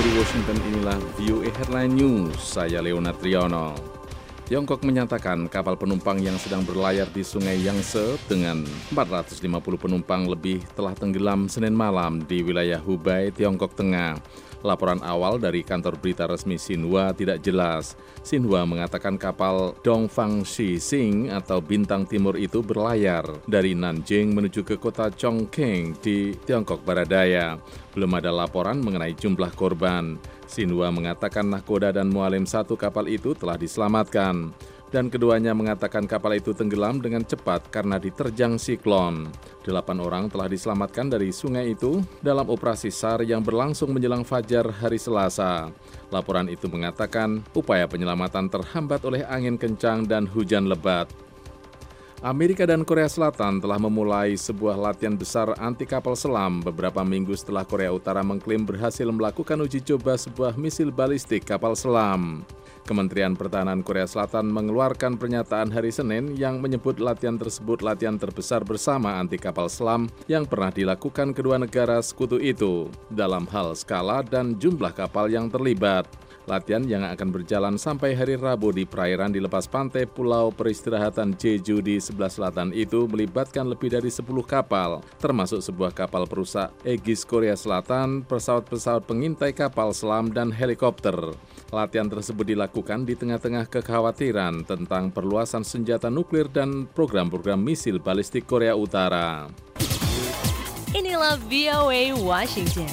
dari Washington, inilah VOA Headline News. Saya Leonard Triono. Tiongkok menyatakan kapal penumpang yang sedang berlayar di Sungai Yangtze dengan 450 penumpang lebih telah tenggelam Senin malam di wilayah Hubei, Tiongkok Tengah. Laporan awal dari kantor berita resmi Xinhua tidak jelas. Xinhua mengatakan kapal Dongfang Shixing atau Bintang Timur itu berlayar dari Nanjing menuju ke kota Chongqing di Tiongkok Barat Daya. Belum ada laporan mengenai jumlah korban. Xinhua mengatakan nahkoda dan mualim satu kapal itu telah diselamatkan. Dan keduanya mengatakan kapal itu tenggelam dengan cepat karena diterjang siklon. 8 orang telah diselamatkan dari sungai itu dalam operasi SAR yang berlangsung menjelang fajar hari Selasa. Laporan itu mengatakan upaya penyelamatan terhambat oleh angin kencang dan hujan lebat. Amerika dan Korea Selatan telah memulai sebuah latihan besar anti kapal selam beberapa minggu setelah Korea Utara mengklaim berhasil melakukan uji coba sebuah misil balistik kapal selam. Kementerian Pertahanan Korea Selatan mengeluarkan pernyataan hari Senin yang menyebut latihan tersebut latihan terbesar bersama anti kapal selam yang pernah dilakukan kedua negara sekutu itu dalam hal skala dan jumlah kapal yang terlibat. Latihan yang akan berjalan sampai hari Rabu di perairan di lepas pantai Pulau Peristirahatan Jeju di sebelah selatan itu melibatkan lebih dari 10 kapal, termasuk sebuah kapal perusak Aegis Korea Selatan, pesawat-pesawat pengintai kapal selam, dan helikopter. Latihan tersebut dilakukan di tengah-tengah kekhawatiran tentang perluasan senjata nuklir dan program-program misil balistik Korea Utara. Inilah VOA Washington.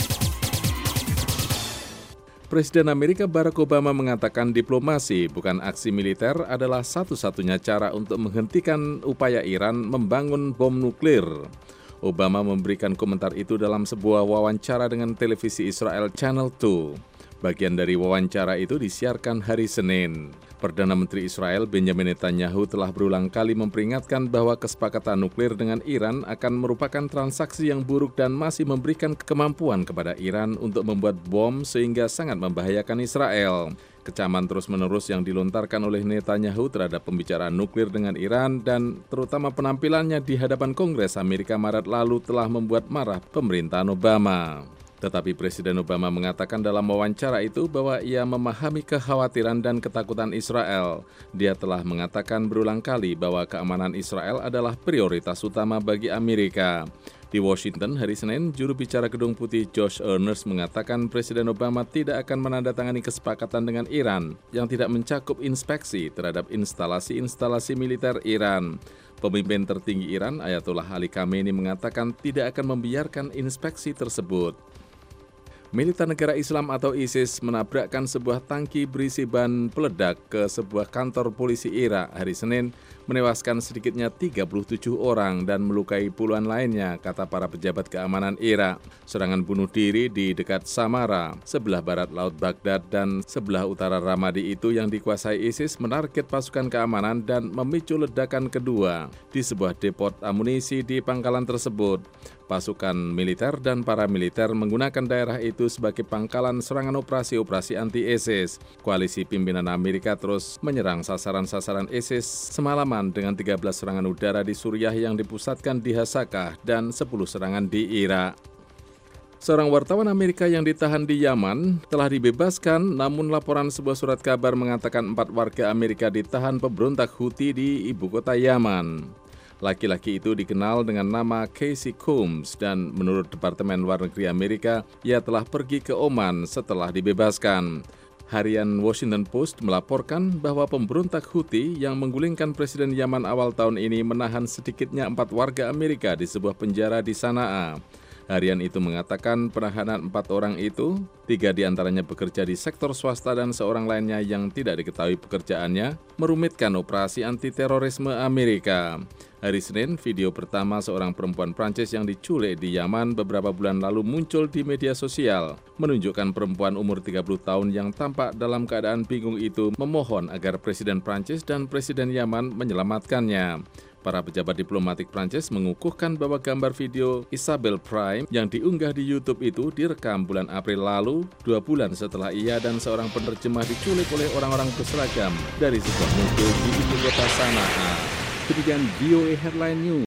Presiden Amerika Barack Obama mengatakan diplomasi bukan aksi militer adalah satu-satunya cara untuk menghentikan upaya Iran membangun bom nuklir. Obama memberikan komentar itu dalam sebuah wawancara dengan televisi Israel Channel 2. Bagian dari wawancara itu disiarkan hari Senin. Perdana Menteri Israel Benjamin Netanyahu telah berulang kali memperingatkan bahwa kesepakatan nuklir dengan Iran akan merupakan transaksi yang buruk dan masih memberikan kemampuan kepada Iran untuk membuat bom sehingga sangat membahayakan Israel. Kecaman terus-menerus yang dilontarkan oleh Netanyahu terhadap pembicaraan nuklir dengan Iran dan terutama penampilannya di hadapan Kongres Amerika Maret lalu telah membuat marah pemerintahan Obama. Tetapi Presiden Obama mengatakan dalam wawancara itu bahwa ia memahami kekhawatiran dan ketakutan Israel. Dia telah mengatakan berulang kali bahwa keamanan Israel adalah prioritas utama bagi Amerika. Di Washington hari Senin, juru bicara Gedung Putih Josh Earnest mengatakan Presiden Obama tidak akan menandatangani kesepakatan dengan Iran yang tidak mencakup inspeksi terhadap instalasi-instalasi militer Iran. Pemimpin tertinggi Iran, Ayatollah Ali Khamenei, mengatakan tidak akan membiarkan inspeksi tersebut. Militan Negara Islam atau ISIS menabrakkan sebuah tangki berisi bahan peledak ke sebuah kantor polisi Irak hari Senin, menewaskan sedikitnya 37 orang dan melukai puluhan lainnya, kata para pejabat keamanan Irak. Serangan bunuh diri di dekat Samara, sebelah barat Laut Baghdad dan sebelah utara Ramadi itu yang dikuasai ISIS menarget pasukan keamanan dan memicu ledakan kedua di sebuah depot amunisi di pangkalan tersebut. Pasukan militer dan paramiliter menggunakan daerah itu sebagai pangkalan serangan operasi-operasi anti-ISIS. Koalisi pimpinan Amerika terus menyerang sasaran-sasaran ISIS semalaman dengan 13 serangan udara di Suriah yang dipusatkan di Hasakah dan 10 serangan di Irak. Seorang wartawan Amerika yang ditahan di Yaman telah dibebaskan, namun laporan sebuah surat kabar mengatakan 4 warga Amerika ditahan pemberontak Houthi di ibu kota Yaman. Laki-laki itu dikenal dengan nama Casey Combs dan menurut Departemen Luar Negeri Amerika, ia telah pergi ke Oman setelah dibebaskan. Harian Washington Post melaporkan bahwa pemberontak Houthi yang menggulingkan Presiden Yaman awal tahun ini menahan sedikitnya 4 warga Amerika di sebuah penjara di Sanaa. Harian itu mengatakan penahanan 4 orang itu, 3 diantaranya bekerja di sektor swasta dan seorang lainnya yang tidak diketahui pekerjaannya, merumitkan operasi anti-terorisme Amerika. Hari Senin, video pertama seorang perempuan Prancis yang diculik di Yaman beberapa bulan lalu muncul di media sosial, menunjukkan perempuan umur 30 tahun yang tampak dalam keadaan bingung itu memohon agar Presiden Prancis dan Presiden Yaman menyelamatkannya. Para pejabat diplomatik Prancis mengukuhkan bahwa gambar video Isabel Prime yang diunggah di YouTube itu direkam bulan April lalu, 2 bulan setelah ia dan seorang penerjemah diculik oleh orang-orang berseragam dari sebuah mobil di ibu kota Sanaa. Demikian VOA Headline News.